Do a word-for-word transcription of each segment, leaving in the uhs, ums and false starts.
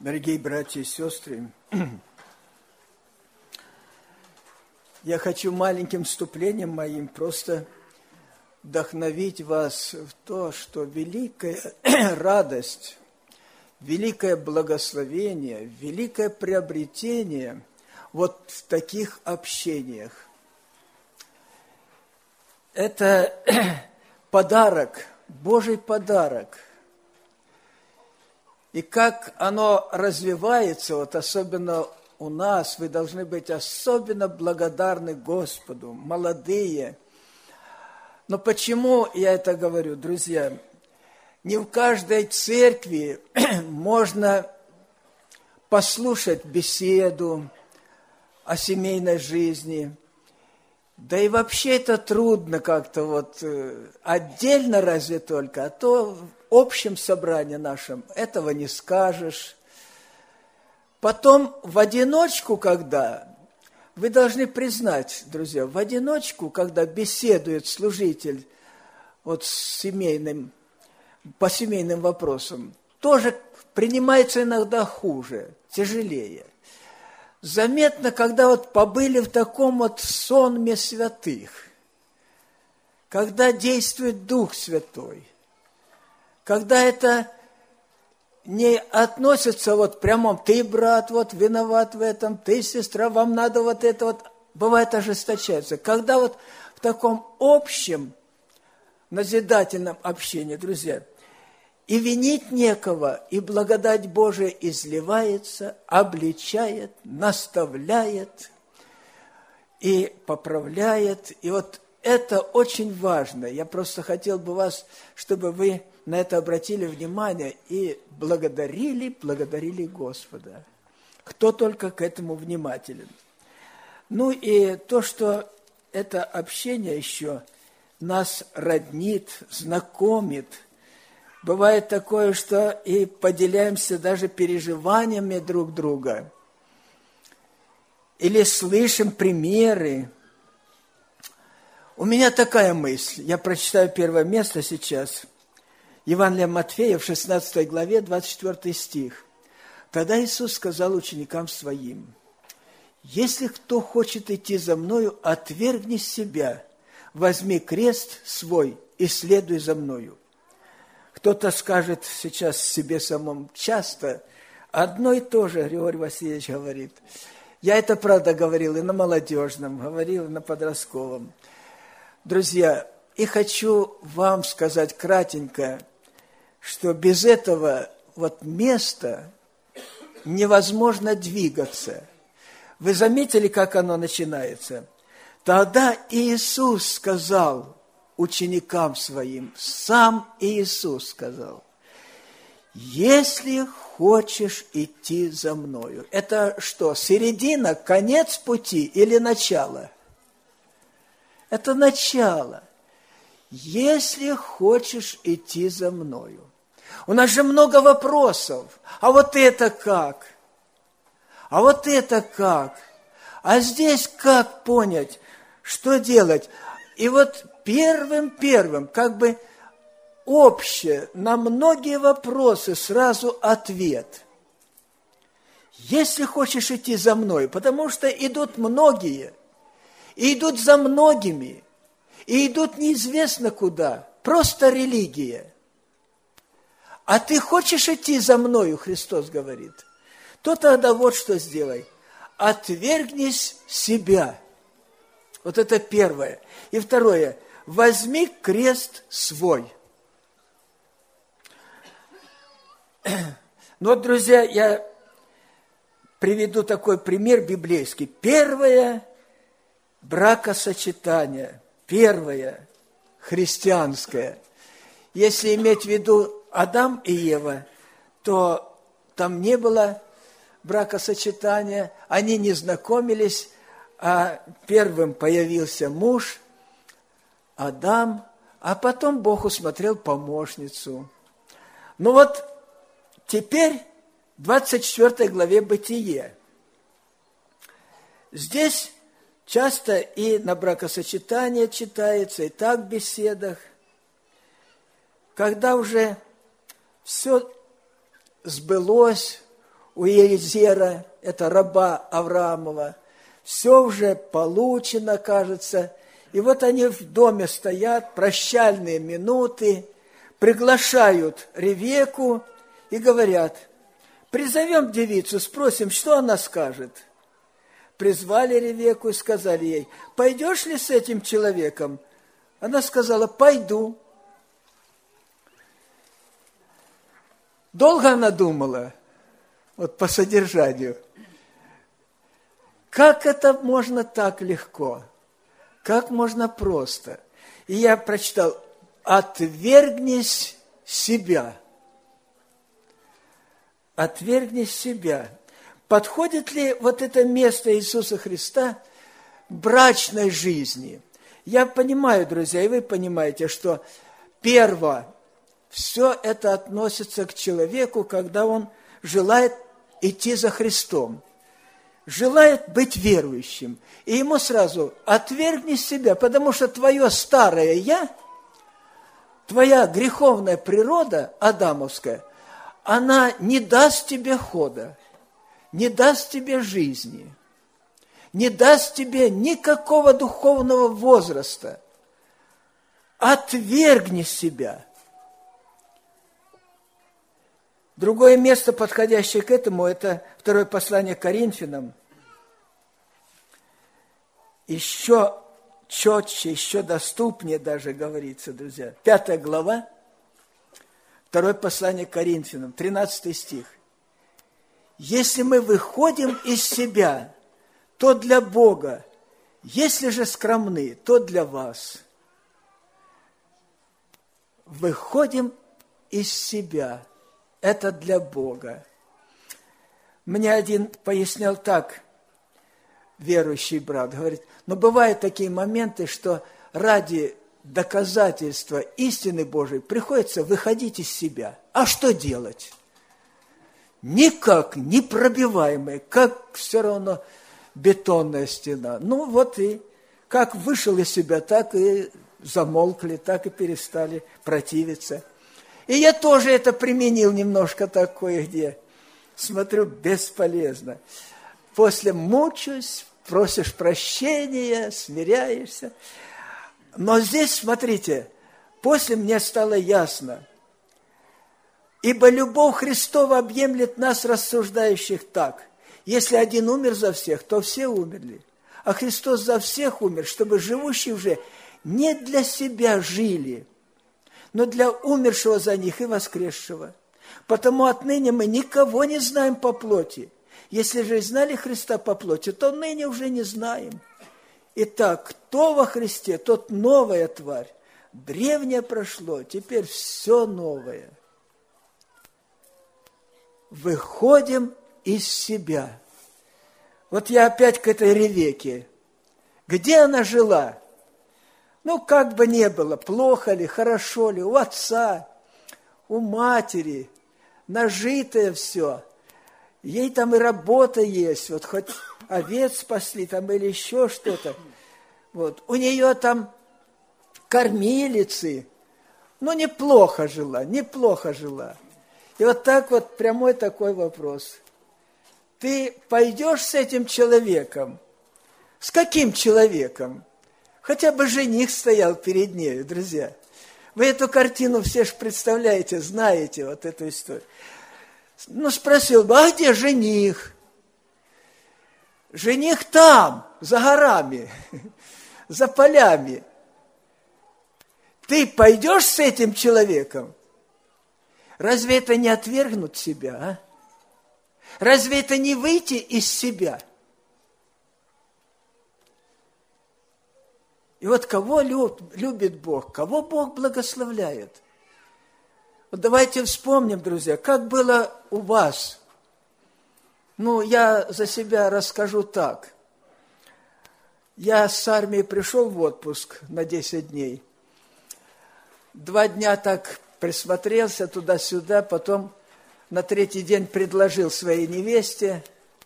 Дорогие братья и сестры, я хочу маленьким вступлением моим просто вдохновить вас в то, что великая радость, великое благословение, великое приобретение вот в таких общениях. Это подарок, Божий подарок. И как оно развивается, вот особенно у нас, вы должны быть особенно благодарны Господу, молодые. Но почему я это говорю, друзья? Не в каждой церкви можно послушать беседу о семейной жизни. Да и вообще это трудно как-то вот отдельно разве только, а то в общем собрании нашем этого не скажешь. Потом в одиночку, когда, вы должны признать, друзья, в одиночку, когда беседует служитель вот с семейным, по семейным вопросам, тоже принимается иногда хуже, тяжелее. Заметно, когда вот побыли в таком вот сонме святых, когда действует Дух Святой, когда это не относится вот прямом, ты, брат, вот виноват в этом, ты, сестра, вам надо вот это вот, бывает ожесточается. Когда вот в таком общем назидательном общении, друзья, и винить некого, и благодать Божия изливается, обличает, наставляет и поправляет. И вот это очень важно. Я просто хотел бы вас, чтобы вы на это обратили внимание и благодарили, благодарили Господа. Кто только к этому внимателен. Ну и то, что это общение еще нас роднит, знакомит. Бывает такое, что и поделяемся даже переживаниями друг друга. Или слышим примеры. У меня такая мысль. Я прочитаю первое место сейчас. Евангелие Матфея в шестнадцатой главе, двадцать четвёртый стих. Тогда Иисус сказал ученикам Своим: «Если кто хочет идти за Мною, отвергни себя, возьми крест свой и следуй за Мною». Кто-то скажет сейчас себе самому часто, одно и то же, Григорий Васильевич говорит. Я это, правда, говорил и на молодежном, говорил и на подростковом. Друзья, и хочу вам сказать кратенько, что без этого вот места невозможно двигаться. Вы заметили, как оно начинается? Тогда Иисус сказал ученикам Своим, сам Иисус сказал: «Если хочешь идти за Мною». Это что, середина, конец пути или начало? Это начало. Если хочешь идти за Мною. У нас же много вопросов. А вот это как? А вот это как? А здесь как понять? Что делать? И вот первым-первым, как бы общее, на многие вопросы сразу ответ. Если хочешь идти за Мной, потому что идут многие, и идут за многими, и идут неизвестно куда, просто религия. А ты хочешь идти за Мною, Христос говорит, то тогда вот что сделай. Отвергнись себя. Вот это первое. И второе. Возьми крест свой. Ну вот, друзья, я приведу такой пример библейский. Первое бракосочетание, первое христианское. Если иметь в виду Адам и Ева, то там не было бракосочетания, они не знакомились, а первым появился муж, Адам, а потом Бог усмотрел помощницу. Ну вот теперь в двадцать четвёртой главе Бытие. Здесь часто и на бракосочетание читается, и так в беседах, когда уже все сбылось, у Елизера, это раба Авраамова. Все уже получено, кажется. И вот они в доме стоят, прощальные минуты, приглашают Ревекку и говорят: призовем девицу, спросим, что она скажет. Призвали Ревекку и сказали ей: пойдешь ли с этим человеком? Она сказала: пойду. Долго она думала, вот по содержанию. Как это можно так легко? Как можно просто? И я прочитал: отвергнись себя. Отвергнись себя. Подходит ли вот это место Иисуса Христа к брачной жизни? Я понимаю, друзья, и вы понимаете, что первое, все это относится к человеку, когда он желает идти за Христом, желает быть верующим. И ему сразу: отвергни себя, потому что твое старое «я», твоя греховная природа адамовская, она не даст тебе хода, не даст тебе жизни, не даст тебе никакого духовного возраста. Отвергни себя. Другое место, подходящее к этому, это второе послание к Коринфянам. Еще четче, еще доступнее даже говорится, друзья. Пятая глава, второе послание к Коринфянам, тринадцатый стих. Если мы выходим из себя, то для Бога, если же скромны, то для вас. Выходим из себя, это для Бога. Мне один пояснял так, верующий брат, говорит: но бывают такие моменты, что ради доказательства истины Божией приходится выходить из себя. А что делать? Никак непробиваемая, как все равно бетонная стена. Ну вот и как вышел из себя, так и замолкли, так и перестали противиться. И я тоже это применил немножко так кое-где. Смотрю, бесполезно. После мучаюсь, просишь прощения, смиряешься. Но здесь, смотрите, после мне стало ясно. Ибо любовь Христова объемлет нас, рассуждающих, так: если один умер за всех, то все умерли. А Христос за всех умер, чтобы живущие уже не для себя жили, но для умершего за них и воскресшего. Потому отныне мы никого не знаем по плоти. Если же знали Христа по плоти, то ныне уже не знаем. Итак, кто во Христе, тот новая тварь. Древнее прошло, теперь все новое. Выходим из себя. Вот я опять к этой Ревекке. Где она жила? Ну, как бы ни было, плохо ли, хорошо ли, у отца, у матери, нажитое все. Ей там и работа есть, вот хоть овец спасли там или еще что-то. Вот. У нее там кормилицы. Ну, неплохо жила, неплохо жила. И вот так вот прямой такой вопрос. Ты пойдешь с этим человеком? С каким человеком? Хотя бы жених стоял перед нею, друзья. Вы эту картину все же представляете, знаете вот эту историю. Ну, спросил бы: а где жених? Жених там, за горами, за полями. Ты пойдешь с этим человеком? Разве это не отвергнуть себя, а? Разве это не выйти из себя? И вот кого любит Бог, кого Бог благословляет? Вот давайте вспомним, друзья, как было у вас. Ну, я за себя расскажу так. Я с армии пришел в отпуск на десять дней. Два дня так присмотрелся туда-сюда, потом на третий день предложил своей невесте.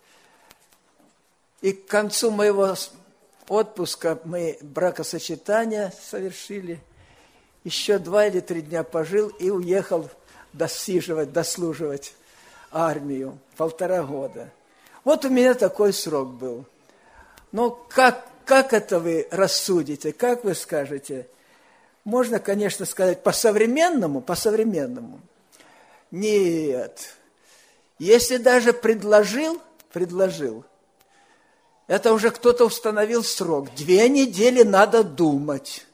И к концу моего отпуска мы бракосочетание совершили. Еще два или три дня пожил и уехал досиживать, дослуживать армию, полтора года. Вот у меня такой срок был. Но как, как это вы рассудите, как вы скажете? Можно, конечно, сказать по-современному, по-современному. Нет. Если даже предложил, предложил, это уже кто-то установил срок. Две недели надо думать.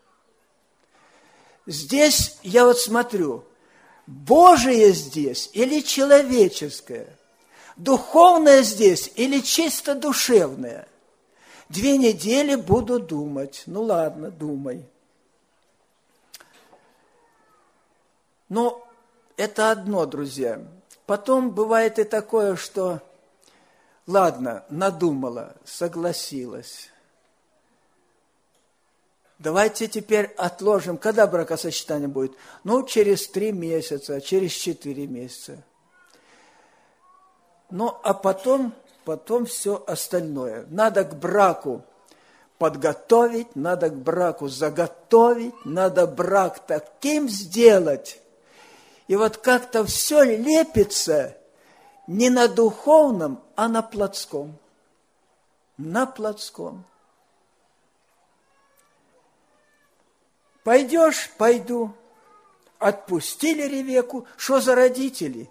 Здесь, я вот смотрю, Божие здесь или человеческое? Духовное здесь или чисто душевное? Две недели буду думать. Ну ладно, думай. Но это одно, друзья. Потом бывает и такое, что, ладно, надумала, согласилась. Давайте теперь отложим. Когда бракосочетание будет? Ну, через три месяца, через четыре месяца. Ну, а потом, потом все остальное. Надо к браку подготовить, надо к браку заготовить, надо брак таким сделать. И вот как-то все лепится не на духовном, а на плотском. На плотском. Пойдешь? Пойду. Отпустили Ревеку. Что за родители?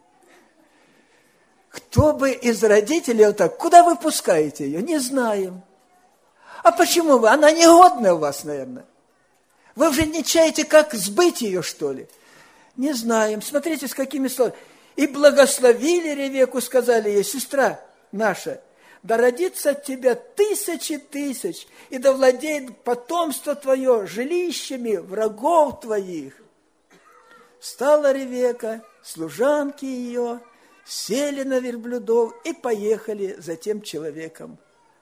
Кто бы из родителей вот так, куда вы пускаете ее? Не знаем. А почему вы? Она негодная у вас, наверное. Вы уже не чаете, как сбыть ее, что ли? Не знаем. Смотрите, с какими словами. И благословили Ревеку, сказали ей: сестра наша, да родится от тебя тысячи тысяч, и да владеет потомство твое жилищами врагов твоих. Стала Ревека, служанки ее, сели на верблюдов и поехали за тем человеком.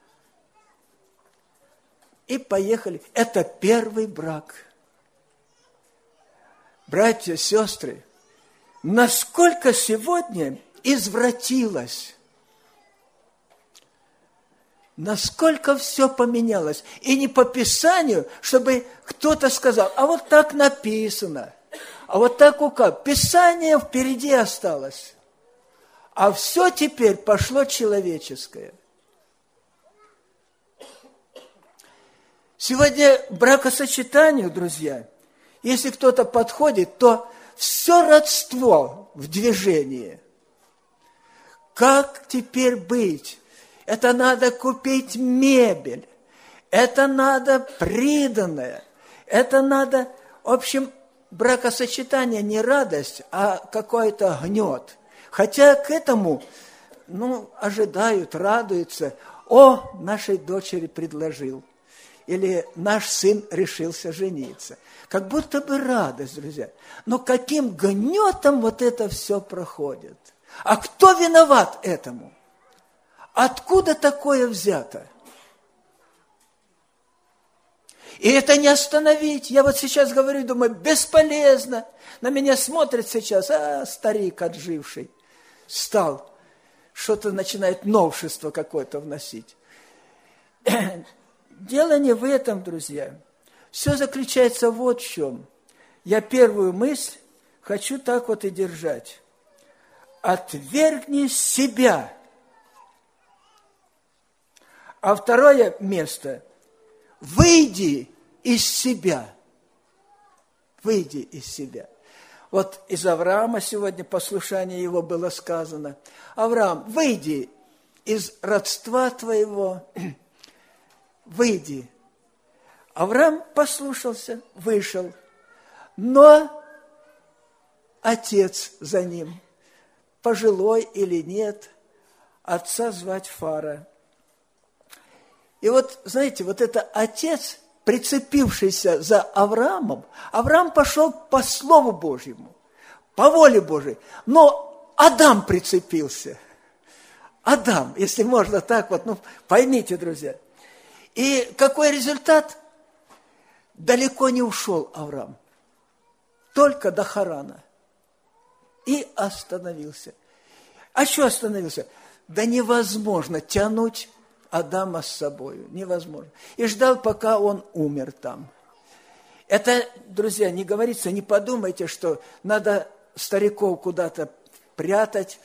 И поехали. Это первый брак. Братья, сестры, насколько сегодня извратилось, насколько все поменялось. И не по Писанию, чтобы кто-то сказал: а вот так написано, а вот так указ. Писание впереди осталось. А все теперь пошло человеческое. Сегодня бракосочетанию, друзья, если кто-то подходит, то все родство в движении. Как теперь быть? Это надо купить мебель, это надо приданое, это надо, в общем, бракосочетание не радость, а какой-то гнет. Хотя к этому, ну, ожидают, радуются. О, нашей дочери предложил. Или наш сын решился жениться. Как будто бы радость, друзья. Но каким гнетом вот это все проходит? А кто виноват этому? Откуда такое взято? И это не остановить. Я вот сейчас говорю, думаю, бесполезно. На меня смотрит сейчас, а, старик отживший, стал, что-то начинает новшество какое-то вносить. Дело не в этом, друзья. Все заключается вот в чем. Я первую мысль хочу так вот и держать. Отвергни себя. А второе место. Выйди из себя. Выйди из себя. Вот из Авраама сегодня послушание его было сказано. Авраам, выйди из родства твоего. Выйди. Авраам послушался, вышел. Но отец за ним, пожилой или нет, отца звать Фара. И вот, знаете, вот это отец, прицепившийся за Авраамом, Авраам пошел по Слову Божьему, по воле Божьей. Но Адам прицепился. Адам, если можно так вот, ну, поймите, друзья. И какой результат? Далеко не ушел Авраам, только до Харана. И остановился. А что остановился? Да невозможно тянуть Адама с собой, невозможно. И ждал, пока он умер там. Это, друзья, не говорится, не подумайте, что надо стариков куда-то прятать,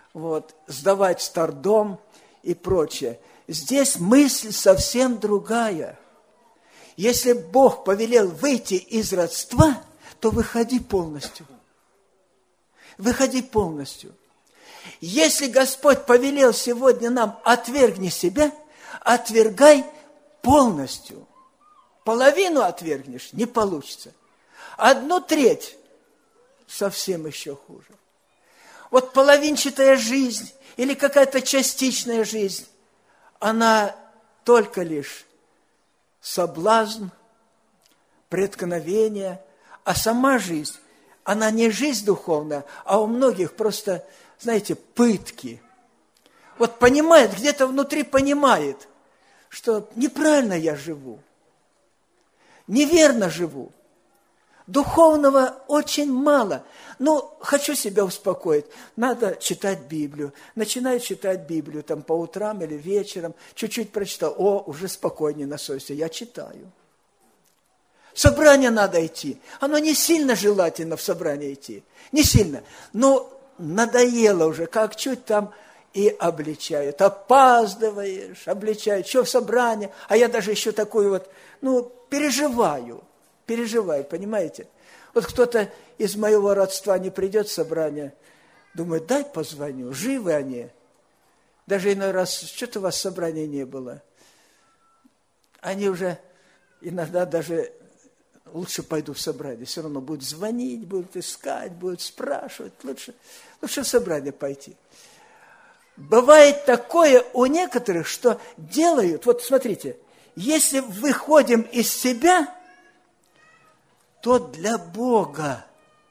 вот, сдавать в стардом и прочее. Здесь мысль совсем другая. Если Бог повелел выйти из родства, то выходи полностью. Выходи полностью. Если Господь повелел сегодня нам отвергни себя, отвергай полностью. Половину отвергнешь, не получится. Одну треть совсем еще хуже. Вот половинчатая жизнь или какая-то частичная жизнь, она только лишь соблазн, преткновение, а сама жизнь, она не жизнь духовная, а у многих просто, знаете, пытки. Вот понимает, где-то внутри понимает, что неправильно я живу, неверно живу. Духовного очень мало. Ну, хочу себя успокоить. Надо читать Библию. Начинаю читать Библию там по утрам или вечером. Чуть-чуть прочитал. О, уже спокойнее на совести. Я читаю. В собрание надо идти. Оно не сильно желательно в собрание идти. Не сильно. Но надоело уже. Как чуть там и обличают. Опаздываешь, обличают. Что в собрание? А я даже еще такую вот, ну, переживаю. Переживаю, понимаете? Вот кто-то из моего родства не придет в собрание, думает, дай позвоню, живы они. Даже иной раз, что-то у вас в собрании не было. Они уже иногда даже лучше пойду в собрание, все равно будут звонить, будут искать, будут спрашивать, лучше, лучше в собрание пойти. Бывает такое у некоторых, что делают, вот смотрите, если выходим из себя, то для Бога.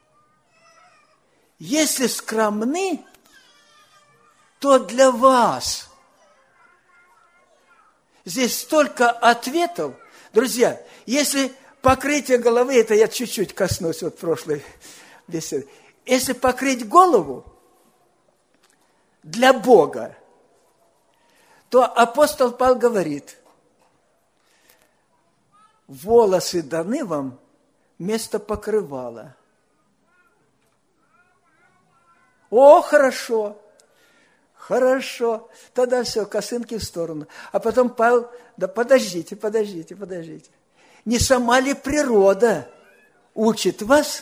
Если скромны, то для вас. Здесь столько ответов. Друзья, если покрытие головы, это я чуть-чуть коснусь вот прошлой беседы. Если покрыть голову для Бога, то апостол Павел говорит, волосы даны вам, место покрывала. О, хорошо, хорошо. Тогда все, косынки в сторону. А потом Павел, да подождите, подождите, подождите. Не сама ли природа учит вас?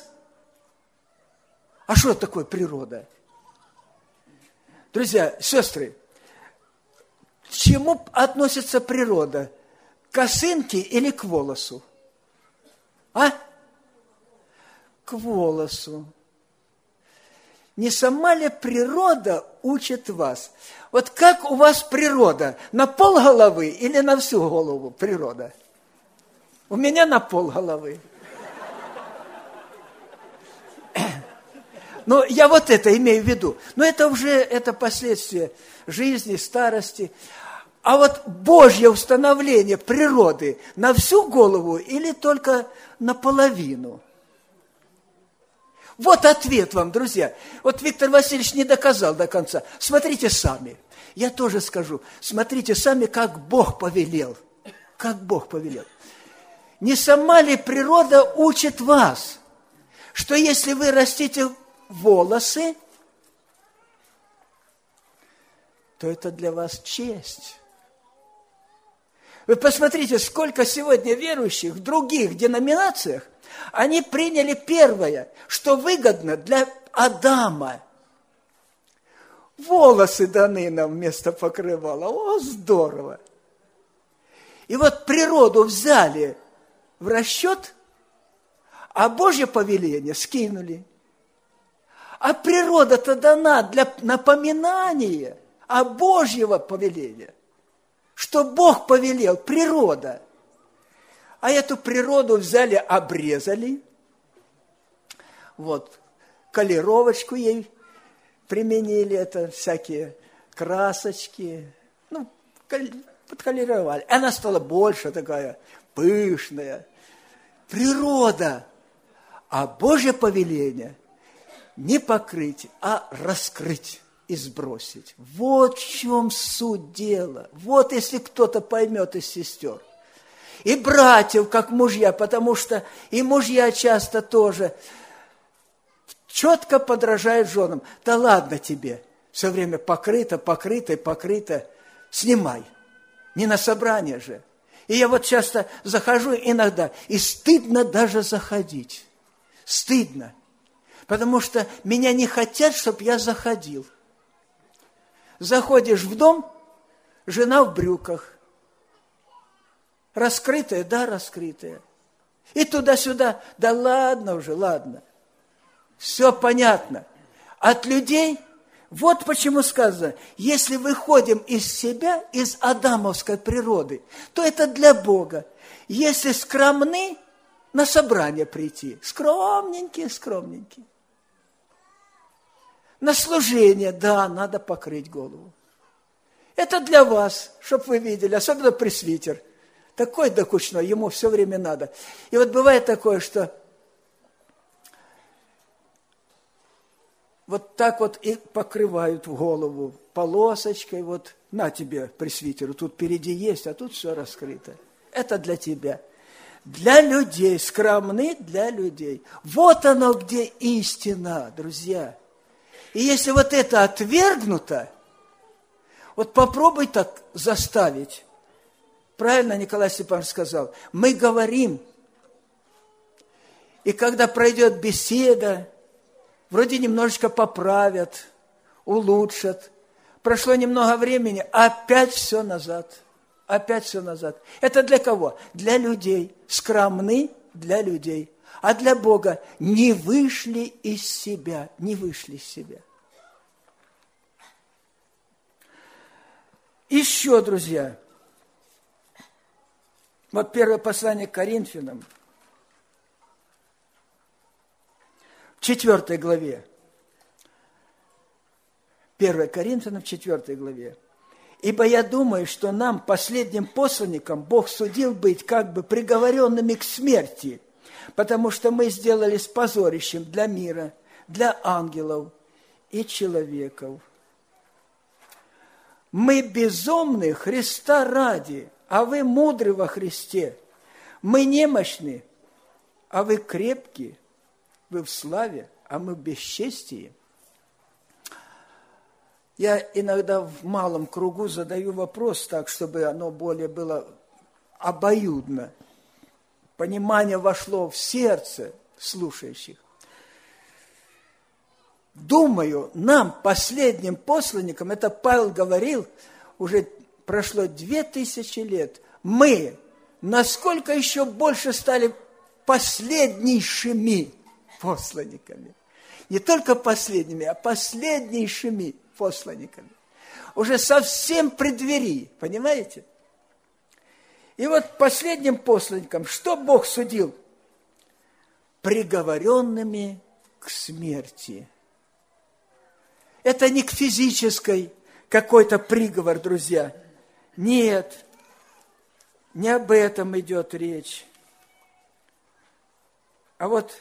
А что такое природа? Друзья, сестры, к чему относится природа? К косынке или к волосу? А? К волосу. Не сама ли природа учит вас? Вот как у вас природа? На пол головы или на всю голову природа? У меня на пол головы. Но я вот это имею в виду. Но это уже это последствия жизни, старости. А вот Божье установление природы на всю голову или только наполовину? Вот ответ вам, друзья. Вот Виктор Васильевич не доказал до конца. Смотрите сами. Я тоже скажу. Смотрите сами, как Бог повелел. Как Бог повелел. Не сама ли природа учит вас, что если вы растите волосы, то это для вас честь. Вы посмотрите, сколько сегодня верующих в других деноминациях, они приняли первое, что выгодно для Адама. Волосы даны нам вместо покрывала. О, здорово! И вот природу взяли в расчет, а Божье повеление скинули. А природа-то дана для напоминания о Божьего повеления. Что Бог повелел, природа. А эту природу взяли, обрезали. Вот, колеровочку ей применили, это всякие красочки. Ну, подколеровали. Она стала больше такая, пышная. Природа. А Божье повеление не покрыть, а раскрыть и сбросить. Вот в чем суть дела. Вот если кто-то поймет из сестер. И братьев, как мужья, потому что и мужья часто тоже четко подражают женам. Да ладно тебе, все время покрыто, покрыто, покрыто. Снимай. Не на собрание же. И я вот часто захожу иногда, и стыдно даже заходить. Стыдно. Потому что меня не хотят, чтобы я заходил. Заходишь в дом, жена в брюках. Раскрытая, да, раскрытая. И туда-сюда, да ладно уже, ладно. Все понятно. От людей, вот почему сказано, если выходим из себя, из адамовской природы, то это для Бога. Если скромны, на собрание прийти. Скромненькие, скромненькие. На служение, да, надо покрыть голову. Это для вас, чтобы вы видели, особенно пресвитер. Такой докучной, ему все время надо. И вот бывает такое, что вот так вот и покрывают в голову полосочкой, вот на тебе, пресвитеру, тут впереди есть, а тут все раскрыто. Это для тебя. Для людей, скромны для людей. Вот оно, где истина, друзья. И если вот это отвергнуто, вот попробуй так заставить. Правильно Николай Степанович сказал, мы говорим, и когда пройдет беседа, вроде немножечко поправят, улучшат. Прошло немного времени, опять все назад. Опять все назад. Это для кого? Для людей. Скромны для людей. А для Бога не вышли из себя. Не вышли из себя. Еще, друзья, вот первое послание к Коринфянам, в четвертой главе. первое Коринфянам, в четвертой главе. «Ибо я думаю, что нам, последним посланникам, Бог судил быть как бы приговоренными к смерти, потому что мы сделались позорищем для мира, для ангелов и человеков. Мы безумны Христа ради, а вы мудры во Христе. Мы немощны, а вы крепки, вы в славе, а мы в бесчестии». Я иногда в малом кругу задаю вопрос так, чтобы оно более было обоюдно. Понимание вошло в сердце слушающих. Думаю, нам, последним посланникам, это Павел говорил, уже прошло две тысячи лет, мы насколько еще больше стали последнейшими посланниками. Не только последними, а последнейшими посланниками. Уже совсем при двери, понимаете? И вот последним посланникам, что Бог судил? Приговоренными к смерти. Это не к физической какой-то приговор, друзья. Нет, не об этом идет речь. А вот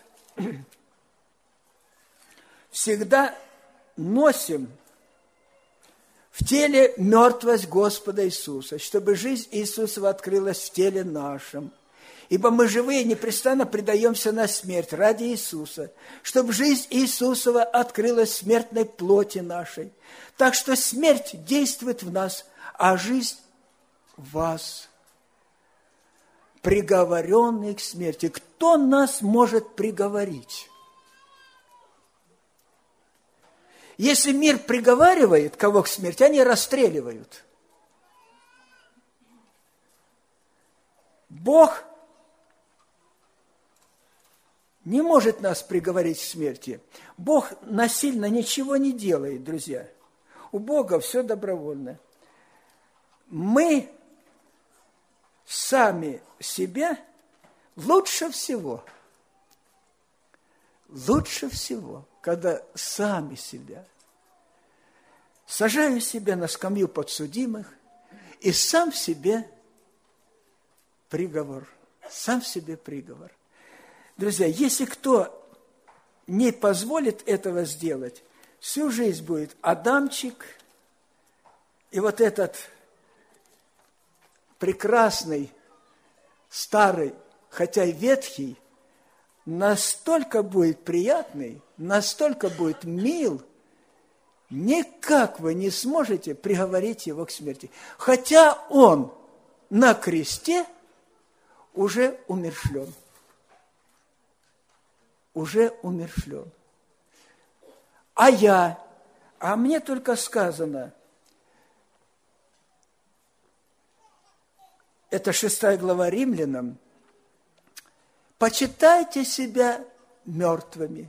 всегда носим в теле мертвость Господа Иисуса, чтобы жизнь Иисусова открылась в теле нашем. Ибо мы живые непрестанно предаемся на смерть ради Иисуса, чтобы жизнь Иисусова открылась в смертной плоти нашей. Так что смерть действует в нас, а жизнь в вас. Приговоренный к смерти. Кто нас может приговорить? Если мир приговаривает кого к смерти, они расстреливают. Бог не может нас приговорить к смерти. Бог насильно ничего не делает, друзья. У Бога все добровольно. Мы сами себя лучше всего, лучше всего, когда сами себя сажаю себя на скамью подсудимых и сам себе приговор, сам себе приговор. Друзья, если кто не позволит этого сделать, всю жизнь будет Адамчик и вот этот прекрасный, старый, хотя и ветхий, настолько будет приятный, настолько будет мил никак вы не сможете приговорить его к смерти. Хотя он на кресте уже умерщвлен. Уже умерщвлен. А я, а мне только сказано, это шестая глава Римлянам, почитайте себя мертвыми.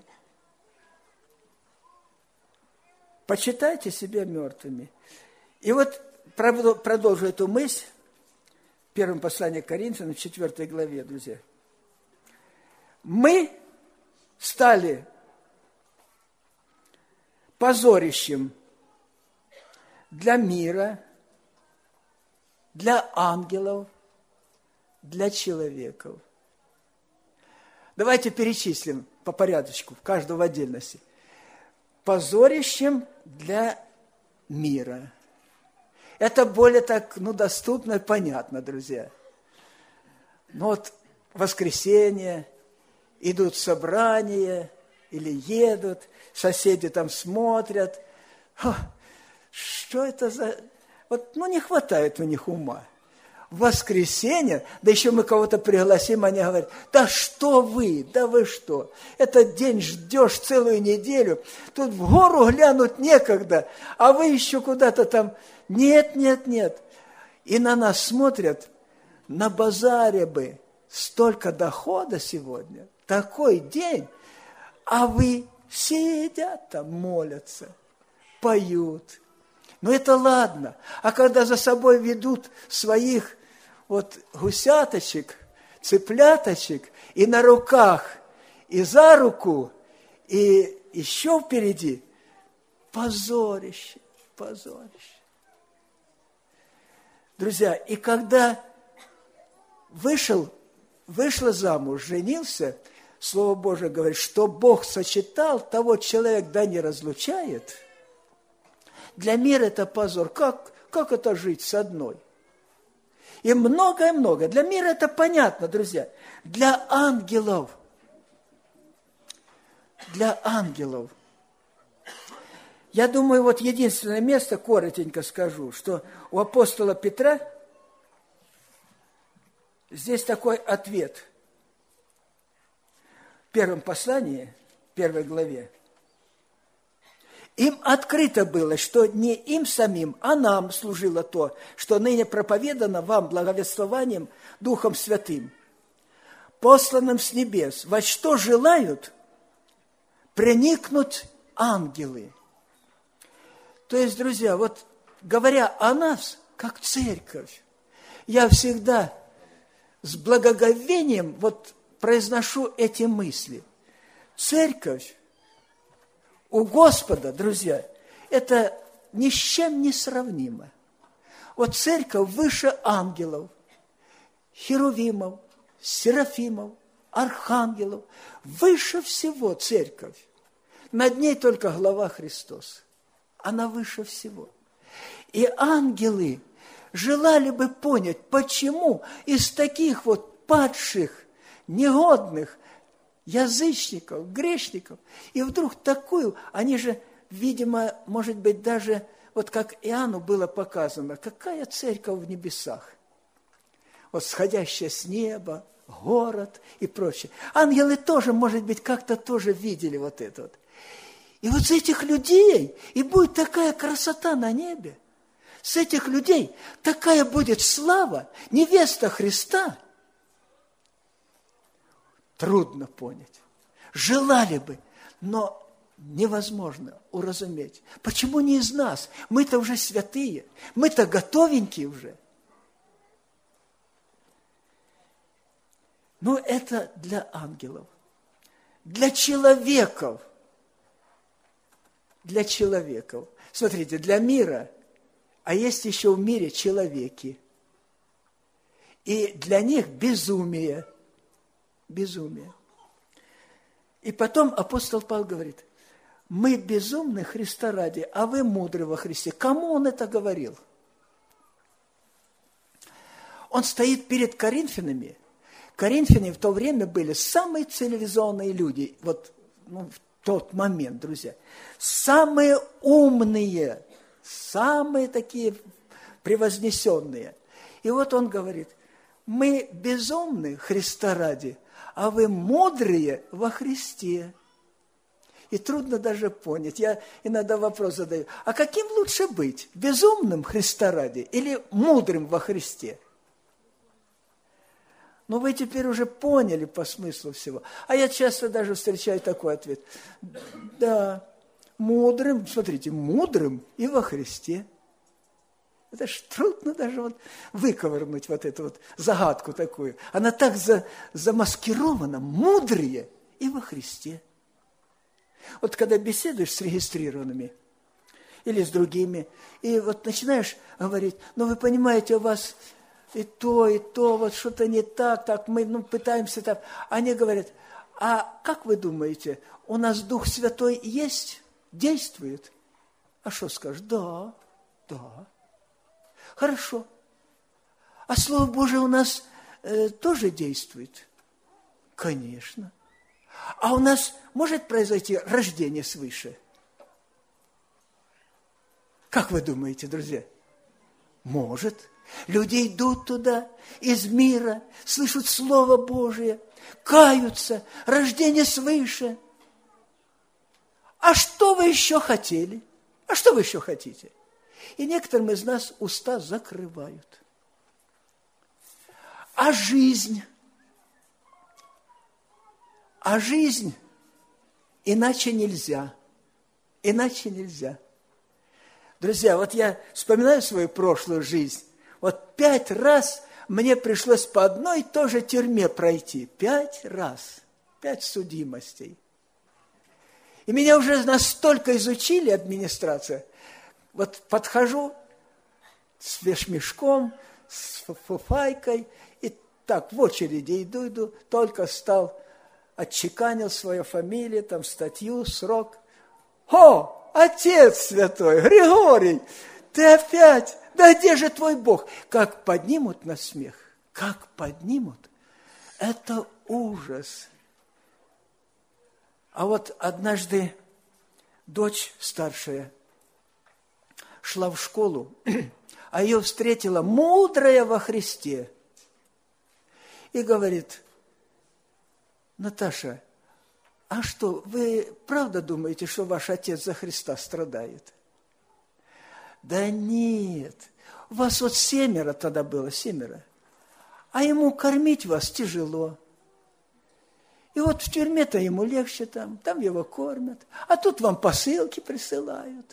Почитайте себя мертвыми. И вот продолжу эту мысль в первом послании к Коринфянам, в четвёртой главе, друзья. Мы стали позорищем для мира, для ангелов, для человеков. Давайте перечислим по порядочку, каждого в отдельности. Позорищем для мира. Это более так, ну, доступно и понятно, друзья. Ну, вот воскресенье, идут собрания или едут, соседи там смотрят. О, что это за... Вот, ну, не хватает у них ума. В воскресенье, да еще мы кого-то пригласим, они говорят, да что вы, да вы что, этот день ждешь целую неделю, тут в гору глянуть некогда, а вы еще куда-то там, нет, нет, нет. И на нас смотрят, на базаре бы столько дохода сегодня, такой день, а вы сидят там, молятся, поют. Ну, это ладно. А когда за собой ведут своих вот гусяточек, цыпляточек, и на руках, и за руку, и еще впереди, позорище, позорище. Друзья, и когда вышел, вышла замуж, женился, Слово Божие говорит, что Бог сочетал, того человек да не разлучает. Для мира это позор. Как, как это жить с одной? И многое-многое. Для мира это понятно, друзья. Для ангелов. Для ангелов. Я думаю, вот единственное место, коротенько скажу, что у апостола Петра здесь такой ответ. В первом послании, в первой главе. Им открыто было, что не им самим, а нам служило то, что ныне проповедано вам благовествованием Духом Святым, посланным с небес, во что желают проникнуть ангелы. То есть, друзья, вот говоря о нас, как церковь, я всегда с благоговением вот произношу эти мысли. Церковь у Господа, друзья, это ни с чем не сравнимо. Вот церковь выше ангелов, херувимов, серафимов, архангелов. Выше всего церковь. Над ней только глава Христос. Она выше всего. И ангелы желали бы понять, почему из таких вот падших, негодных, язычников, грешников, и вдруг такую, они же, видимо, может быть, даже, вот как Иоанну было показано, какая церковь в небесах, вот сходящая с неба, город и прочее. Ангелы тоже, может быть, как-то тоже видели вот это вот. И вот с этих людей и будет такая красота на небе, с этих людей такая будет слава, невеста Христа. Трудно понять. Желали бы, но невозможно уразуметь. Почему не из нас? Мы-то уже святые, мы-то готовенькие уже. Но это для ангелов. Для человеков. Для человеков. Смотрите, для мира, а есть еще в мире человеки. И для них безумие. Безумие. И потом апостол Павел говорит, мы безумны Христа ради, а вы мудры во Христе. Кому он это говорил? Он стоит перед коринфянами. Коринфяне в то время были самые цивилизованные люди. Вот, ну, тот момент, друзья, самые умные, самые такие превознесенные. И вот он говорит, мы безумны Христа ради, а вы мудрые во Христе. И трудно даже понять. Я иногда вопрос задаю, а каким лучше быть? Безумным Христа ради или мудрым во Христе? Но вы теперь уже поняли по смыслу всего. А я часто даже встречаю такой ответ. Да, мудрым, смотрите, мудрым и во Христе. Это ж трудно даже вот выковырнуть вот эту вот загадку такую. Она так за, замаскирована, мудрые и во Христе. Вот когда беседуешь с регистрированными или с другими, и вот начинаешь говорить, ну вы понимаете, у вас и то, и то, вот что-то не так, так мы ну, пытаемся так. Они говорят, а как вы думаете, у нас Дух Святой есть, действует? А что скажешь? Да, да. Хорошо. А Слово Божие у нас э, тоже действует? Конечно. А у нас может произойти рождение свыше? Как вы думаете, друзья? Может. Люди идут туда, из мира, слышат Слово Божие, каются, рождение свыше. А что вы еще хотели? А что вы еще хотите? И некоторым из нас уста закрывают. А жизнь? А жизнь иначе нельзя. Иначе нельзя. Друзья, вот я вспоминаю свою прошлую жизнь. Вот пять раз мне пришлось по одной и той же тюрьме пройти. Пять раз. Пять судимостей. И меня уже настолько изучили, администрация. Вот подхожу с вешмешком, с фуфайкой, и так в очереди иду, иду, только стал, отчеканил свою фамилию, там статью, срок. О, Отец Святой, Григорий, ты опять, да где же твой Бог? Как поднимут на смех, как поднимут, это ужас. А вот однажды дочь старшая шла в школу, а ее встретила мудрая во Христе. И говорит, Наташа, а что, вы правда думаете, что ваш отец за Христа страдает? Да нет, у вас вот семеро тогда было, семеро, а ему кормить вас тяжело. И вот в тюрьме-то ему легче там, там его кормят, а тут вам посылки присылают.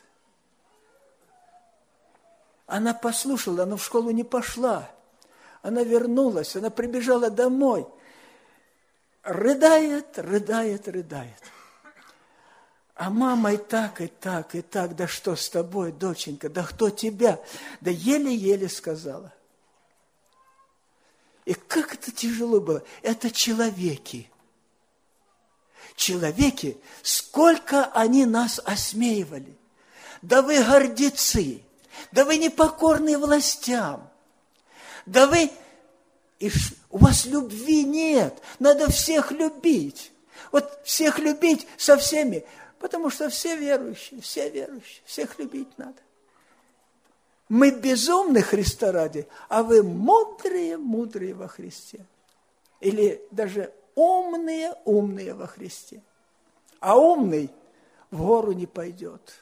Она послушала, но в школу не пошла. Она вернулась, она прибежала домой. Рыдает, рыдает, рыдает. А мама и так, и так, и так, да что с тобой, доченька, да кто тебя? Да еле-еле сказала. И как это тяжело было. Это человеки. Человеки, сколько они нас осмеивали. Да вы гордецы. Да вы непокорны властям. Да вы, у вас любви нет. Надо всех любить. Вот всех любить со всеми. Потому что все верующие, все верующие. Всех любить надо. Мы безумны Христа ради, а вы мудрые, мудрые во Христе. Или даже умные, умные во Христе. А умный в гору не пойдет.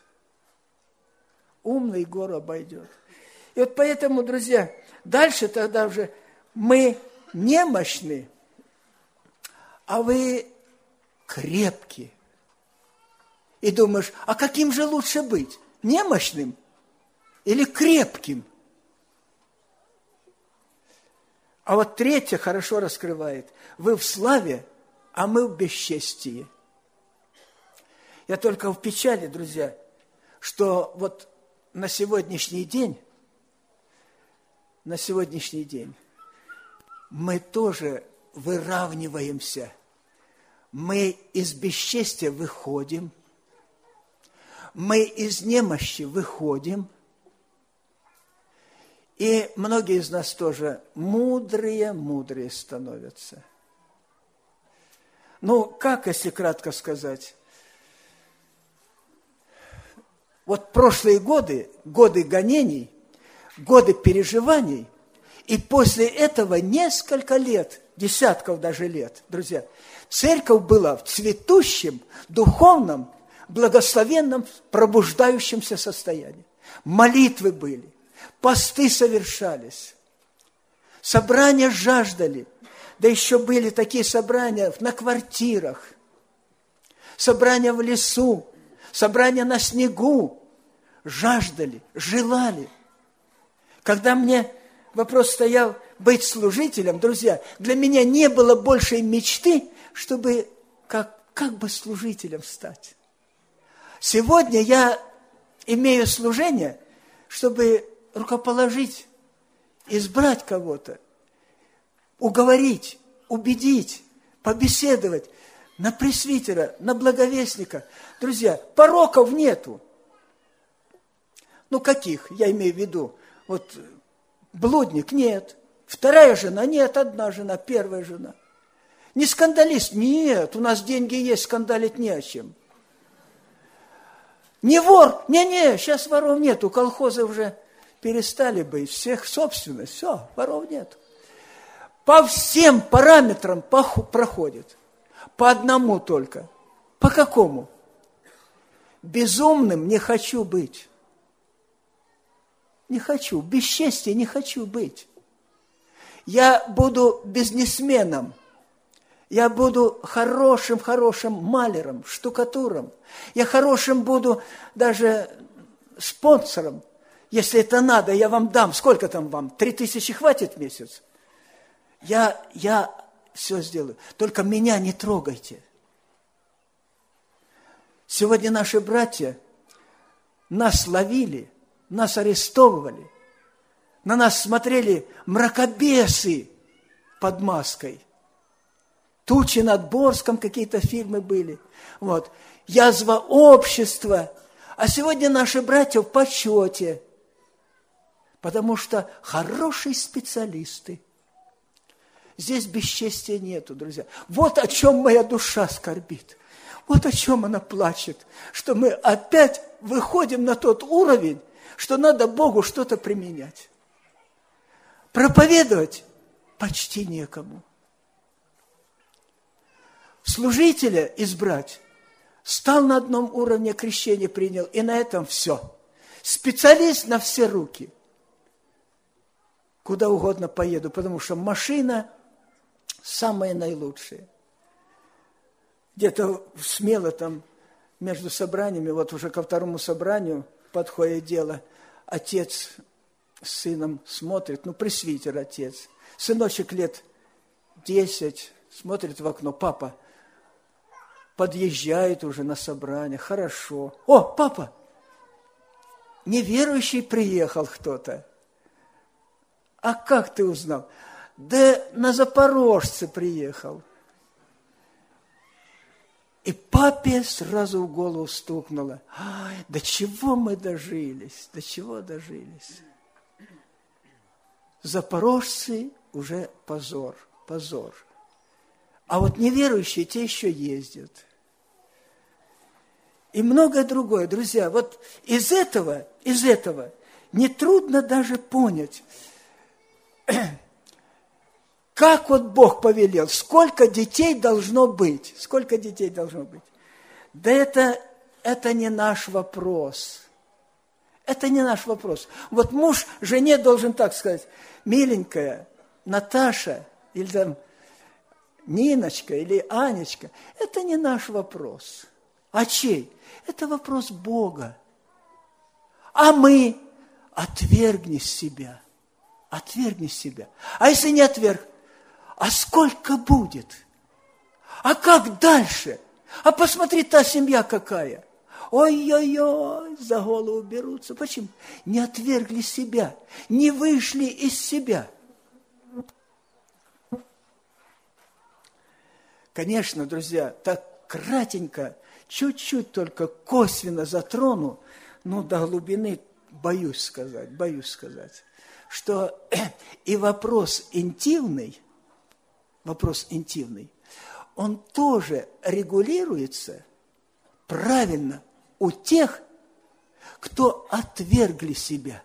Умный гору обойдет. И вот поэтому, друзья, дальше тогда уже мы немощны, а вы крепкие. И думаешь, а каким же лучше быть? Немощным или крепким? А вот третье хорошо раскрывает. Вы в славе, а мы в бесчестии. Я только в печали, друзья, что вот на сегодняшний день, на сегодняшний день мы тоже выравниваемся. Мы из бесчестия выходим, мы из немощи выходим, и многие из нас тоже мудрые, мудрые становятся. Ну, как, если кратко сказать, Вот прошлые годы, годы гонений, годы переживаний, и после этого несколько лет, десятков даже лет, друзья, церковь была в цветущем, духовном, благословенном, пробуждающемся состоянии. Молитвы были, посты совершались, собрания жаждали, да еще были такие собрания на квартирах, собрания в лесу, собрания на снегу, жаждали, желали. Когда мне вопрос стоял быть служителем, друзья, для меня не было большей мечты, чтобы как, как бы служителем стать. Сегодня я имею служение, чтобы рукоположить, избрать кого-то, уговорить, убедить, побеседовать на пресвитера, на благовестника. Друзья, пороков нету. Ну, каких? Я имею в виду. Вот блудник? Нет. Вторая жена? Нет. Одна жена, первая жена. Не скандалист? Нет. У нас деньги есть, скандалить не о чем. Не вор? Не-не, сейчас воров нету. Колхозы уже перестали быть. Всех собственность. Все, воров нет. По всем параметрам проходит. По одному только. По какому? Безумным не хочу быть. Не хочу. Бесчестия не хочу быть. Я буду бизнесменом. Я буду хорошим-хорошим маляром, штукатуром. Я хорошим буду даже спонсором. Если это надо, я вам дам. Сколько там вам? Три тысячи хватит в месяц? Я, я все сделаю. Только меня не трогайте. Сегодня наши братья нас ловили, нас арестовывали. На нас смотрели мракобесы под маской. Тучи над Борском, какие-то фильмы были. Вот. Язва общества. А сегодня наши братья в почете. Потому что хорошие специалисты. Здесь бесчестия нету, друзья. Вот о чем моя душа скорбит. Вот о чем она плачет. Что мы опять выходим на тот уровень, что надо Богу что-то применять. Проповедовать почти некому. Служителя избрать, стал на одном уровне, крещение принял, и на этом все. Специалист на все руки. Куда угодно поеду, потому что машина самая наилучшая. Где-то смело там между собраниями, вот уже ко второму собранию подходит дело, отец с сыном смотрит, ну, пресвитер отец, сыночек лет десять, смотрит в окно, папа, подъезжает уже на собрание, хорошо. О, папа, неверующий приехал кто-то. А как ты узнал? Да на Запорожце приехал. И папе сразу в голову стукнуло. Ай, до чего мы дожились, до чего дожились. Запорожцы уже позор, позор. А вот неверующие, те еще ездят. И многое другое. Друзья, вот из этого, из этого нетрудно даже понять, как вот Бог повелел, сколько детей должно быть. Сколько детей должно быть? Да это, это не наш вопрос. Это не наш вопрос. Вот муж жене должен так сказать, миленькая, Наташа, или там Ниночка, или Анечка, это не наш вопрос. А чей? Это вопрос Бога. А мы отвергни себя. Отвергни себя. А если не отверг? А сколько будет? А как дальше? А посмотри, та семья какая. Ой-ой-ой, за голову берутся. Почему? Не отвергли себя, не вышли из себя. Конечно, друзья, так кратенько, чуть-чуть только косвенно затрону, но до глубины боюсь сказать, боюсь сказать, что и вопрос интимный, вопрос интимный, он тоже регулируется правильно у тех, кто отвергли себя,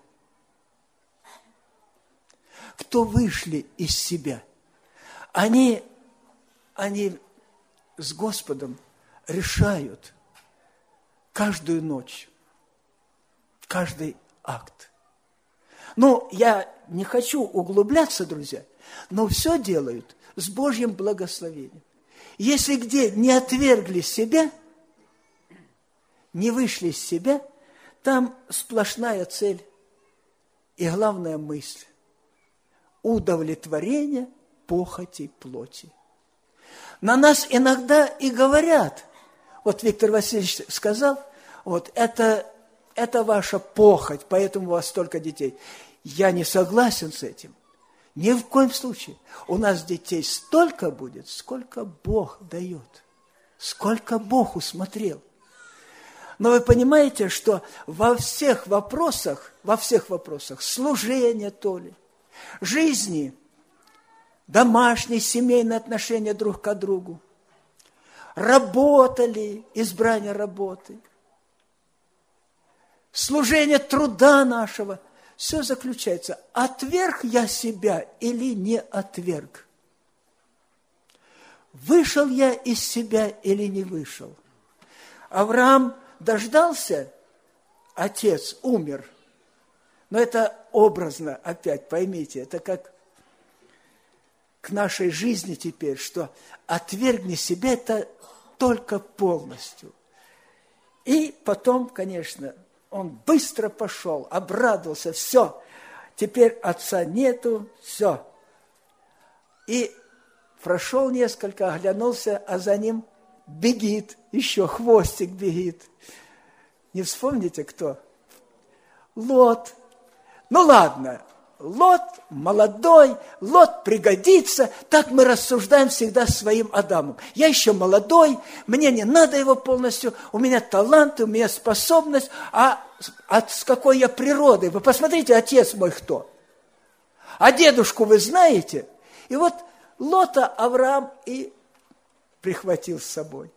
кто вышли из себя, они, они с Господом решают каждую ночь, каждый акт. Ну, я не хочу углубляться, друзья, но все делают с Божьим благословением. Если где не отвергли себя, не вышли из себя, там сплошная цель и главная мысль – удовлетворение похоти плоти. На нас иногда и говорят, вот Виктор Васильевич сказал, вот это, это ваша похоть, поэтому у вас столько детей. Я не согласен с этим. Ни в коем случае. У нас детей столько будет, сколько Бог дает, сколько Бог усмотрел. Но вы понимаете, что во всех вопросах, во всех вопросах служения то ли, жизни, домашние, семейные отношения друг к другу, работали, избрание работы, служение труда нашего, все заключается, отверг я себя или не отверг? Вышел я из себя или не вышел? Авраам дождался, отец умер. Но это образно, опять поймите, это как к нашей жизни теперь, что отвергни себя, это только полностью. И потом, конечно, он быстро пошел, обрадовался, все, теперь отца нету, все. И прошел несколько, оглянулся, а за ним бегит, еще хвостик бегит. Не вспомните, кто? Лот. Ну ладно, Лот молодой, Лот пригодится, так мы рассуждаем всегда своим Адамом. Я еще молодой, мне не надо его полностью, у меня талант, у меня способность, а от с какой я природы? Вы посмотрите, отец мой кто? А дедушку вы знаете? И вот Лота Авраам и прихватил с собой.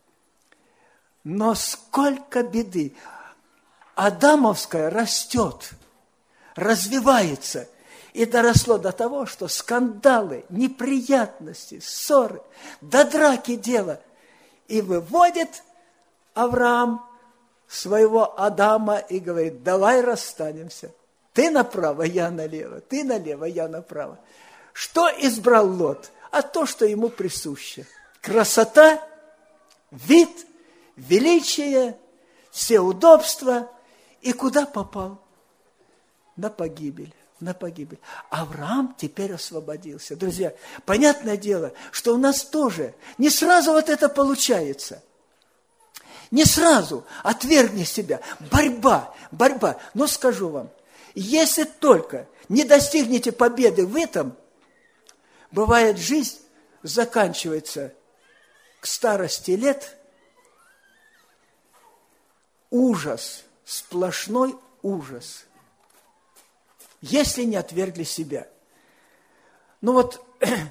Но сколько беды! Адамовская растет, развивается и доросло до того, что скандалы, неприятности, ссоры, до драки дело. И выводит Авраам своего Адама и говорит, давай расстанемся. Ты направо, я налево, ты налево, я направо. Что избрал Лот? А то, что ему присуще. Красота, вид, величие, все удобства. И куда попал? На погибель, на погибель. Авраам теперь освободился. Друзья, понятное дело, что у нас тоже не сразу вот это получается. Не сразу отвергни себя. Борьба, борьба. Но скажу вам, если только не достигнете победы в этом, бывает, жизнь заканчивается к старости лет. Ужас, сплошной ужас. Если не отвергли себя. Ну вот,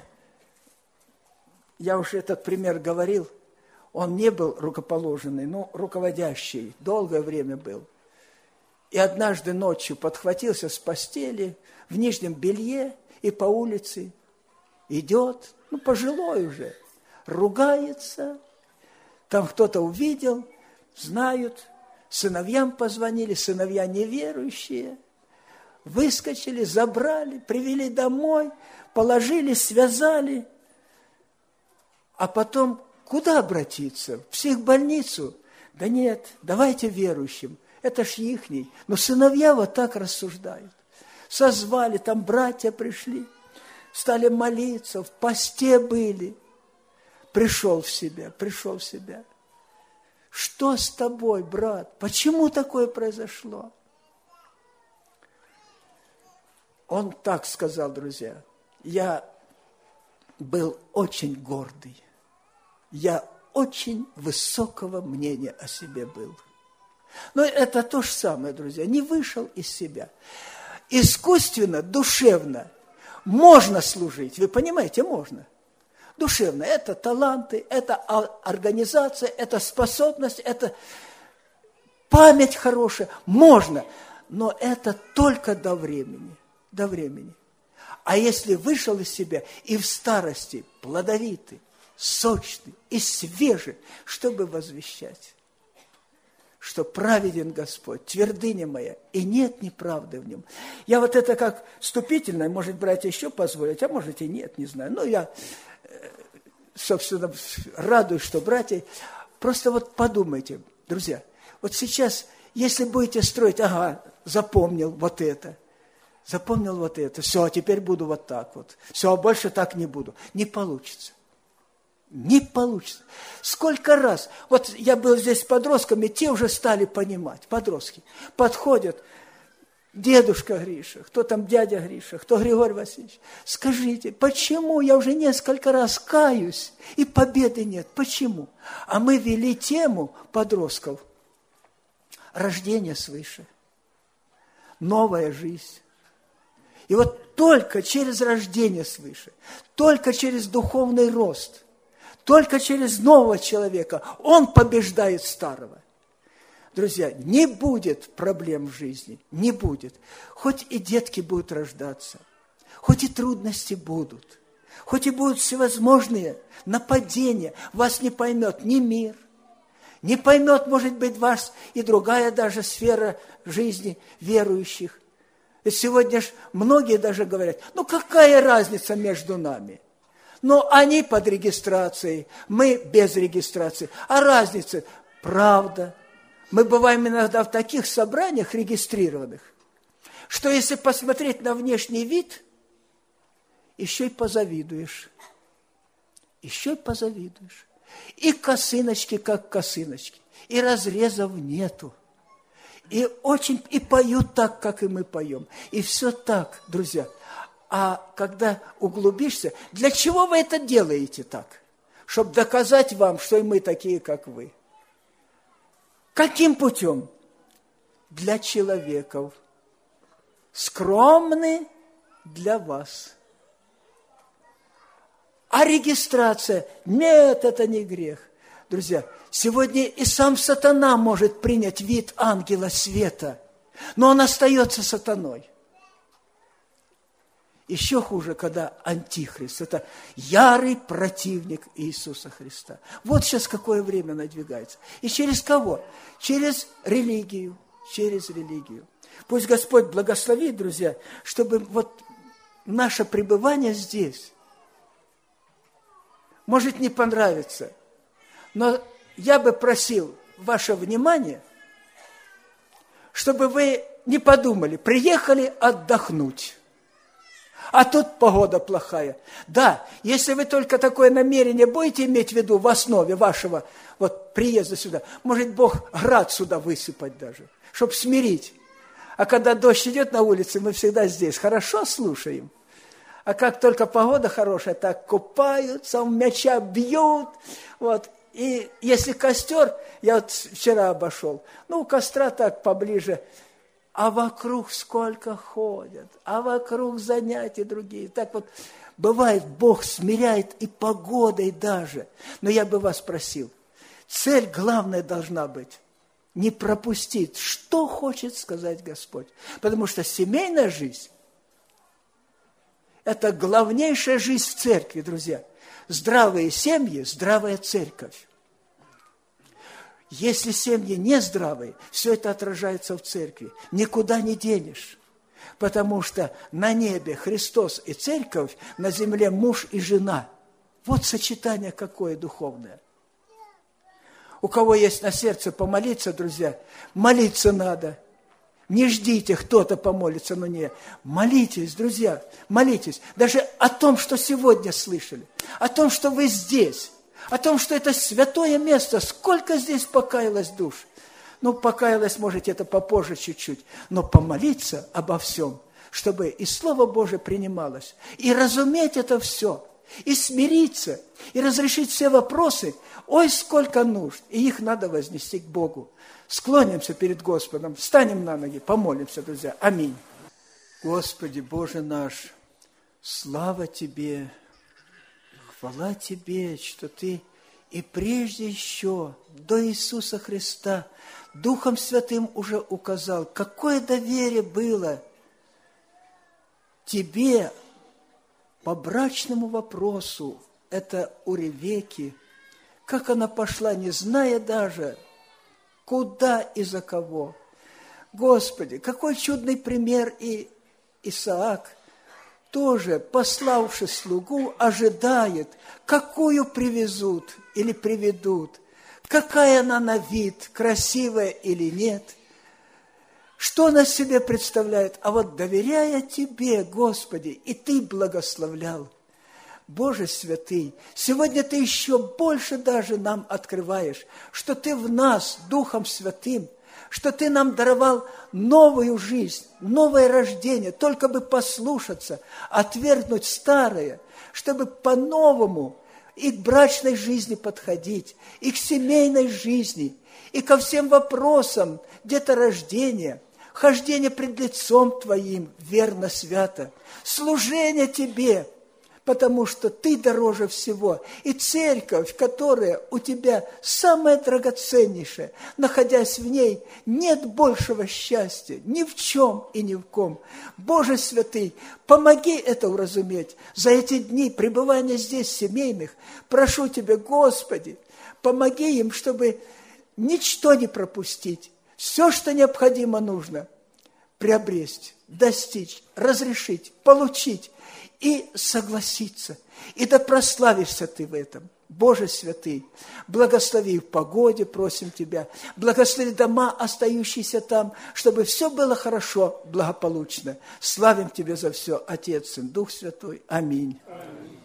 я уже этот пример говорил, он не был рукоположенный, но руководящий, долгое время был. И однажды ночью подхватился с постели в нижнем белье и по улице идет, ну, пожилой уже, ругается, там кто-то увидел, знают, сыновьям позвонили, сыновья неверующие, выскочили, забрали, привели домой, положили, связали. А потом куда обратиться? В психбольницу? Да нет, давайте верующим. Это ж ихний. Но сыновья вот так рассуждают. Созвали, там братья пришли, стали молиться, в посте были. Пришел в себя, пришел в себя. Что с тобой, брат? Почему такое произошло? Он так сказал, друзья, я был очень гордый, я очень высокого мнения о себе был. Но это то же самое, друзья, не вышел из себя. Искусственно, душевно можно служить, вы понимаете, можно. Душевно, это таланты, это организация, это способность, это память хорошая, можно, но это только до времени, до времени. А если вышел из себя и в старости плодовитый, сочный и свежий, чтобы возвещать, что праведен Господь, твердыня моя, и нет неправды в нем. Я вот это как вступительное, может, братья еще позволят, а может и нет, не знаю. Но я, собственно, радуюсь, что братья, просто вот подумайте, друзья, вот сейчас, если будете строить, ага, запомнил вот это, запомнил вот это, все, а теперь буду вот так вот, все, а больше так не буду, не получится. Не получится. Сколько раз, вот я был здесь с подростками, те уже стали понимать, подростки, подходят, дедушка Гриша, кто там дядя Гриша, кто Григорий Васильевич, скажите, почему я уже несколько раз каюсь, и победы нет, почему? А мы вели тему подростков, рождение свыше, новая жизнь. И вот только через рождение свыше, только через духовный рост, только через нового человека он побеждает старого. Друзья, не будет проблем в жизни, не будет. Хоть и детки будут рождаться, хоть и трудности будут, хоть и будут всевозможные нападения, вас не поймет ни мир, не поймет, может быть, вас и другая даже сфера жизни верующих. И сегодня ж многие даже говорят, ну какая разница между нами? Но они под регистрацией, мы без регистрации. А разница? Правда. Мы бываем иногда в таких собраниях регистрированных, что если посмотреть на внешний вид, еще и позавидуешь. Еще и позавидуешь. И косыночки, как косыночки, и разрезов нету. И очень, и поют так, как и мы поем. И все так, друзья. А когда углубишься, для чего вы это делаете так? Чтобы доказать вам, что и мы такие, как вы. Каким путем? Для человеков. Скромны для вас. А регистрация? Нет, это не грех. Друзья, сегодня и сам сатана может принять вид ангела света, но он остается сатаной. Еще хуже, когда антихрист, это ярый противник Иисуса Христа. Вот сейчас какое время надвигается. И через кого? Через религию, через религию. Пусть Господь благословит, друзья, чтобы вот наше пребывание здесь, может не понравиться, но я бы просил ваше внимание, чтобы вы не подумали, приехали отдохнуть. А тут погода плохая. Да, если вы только такое намерение будете иметь в виду в основе вашего вот приезда сюда, может Бог град сюда высыпать даже, чтобы смирить. А когда дождь идет на улице, мы всегда здесь хорошо слушаем. А как только погода хорошая, так купаются, мяча бьют. Вот. И если костер, я вот вчера обошел, ну, у костра так поближе, а вокруг сколько ходят, а вокруг занятия другие. Так вот, бывает, Бог смиряет и погодой даже. Но я бы вас просил, цель главная должна быть не пропустить, что хочет сказать Господь. Потому что семейная жизнь – это главнейшая жизнь в церкви, друзья. Здравые семьи – здравая церковь. Если семьи не здравые, все это отражается в церкви. Никуда не денешь. Потому что на небе Христос и церковь, на земле муж и жена. Вот сочетание какое духовное. У кого есть на сердце помолиться, друзья, молиться надо. Не ждите, кто-то помолится, но не. Молитесь, друзья, молитесь. Даже о том, что сегодня слышали. О том, что вы здесь. О том, что это святое место. Сколько здесь покаялось душ. Ну, покаялось, может, это попозже чуть-чуть. Но помолиться обо всем, чтобы и Слово Божие принималось. И разуметь это все. И смириться. И разрешить все вопросы. Ой, сколько нужд. И их надо вознести к Богу. Склонимся перед Господом. Встанем на ноги. Помолимся, друзья. Аминь. Господи, Боже наш, слава Тебе. Хвала Тебе, что Ты И прежде еще, до Иисуса Христа, Духом Святым уже указал, какое доверие было тебе по брачному вопросу, это у Ревекки, как она пошла, не зная даже, куда и за кого. Господи, какой чудный пример и Исаак, тоже, пославши слугу, ожидает, какую привезут или приведут, какая она на вид, красивая или нет, что она себе представляет. А вот доверяя Тебе, Господи, и Ты благословлял, Боже святый, сегодня Ты еще больше даже нам открываешь, что Ты в нас Духом Святым, что Ты нам даровал новую жизнь, новое рождение, только бы послушаться, отвергнуть старое, чтобы по-новому и к брачной жизни подходить, и к семейной жизни, и ко всем вопросам деторождения, хождения пред лицом Твоим верно, свято, служение Тебе, потому что Ты дороже всего. И церковь, которая у Тебя самая драгоценнейшая, находясь в ней, нет большего счастья ни в чем и ни в ком. Боже святый, помоги это уразуметь. За эти дни пребывания здесь семейных, прошу Тебя, Господи, помоги им, чтобы ничто не пропустить. Все, что необходимо, нужно приобрести, достичь, разрешить, получить и согласиться. И да прославишься Ты в этом. Боже святый, благослови в погоде, просим Тебя. Благослови дома, остающиеся там, чтобы все было хорошо, благополучно. Славим Тебя за все, Отец, Сын, Дух Святой. Аминь. Аминь.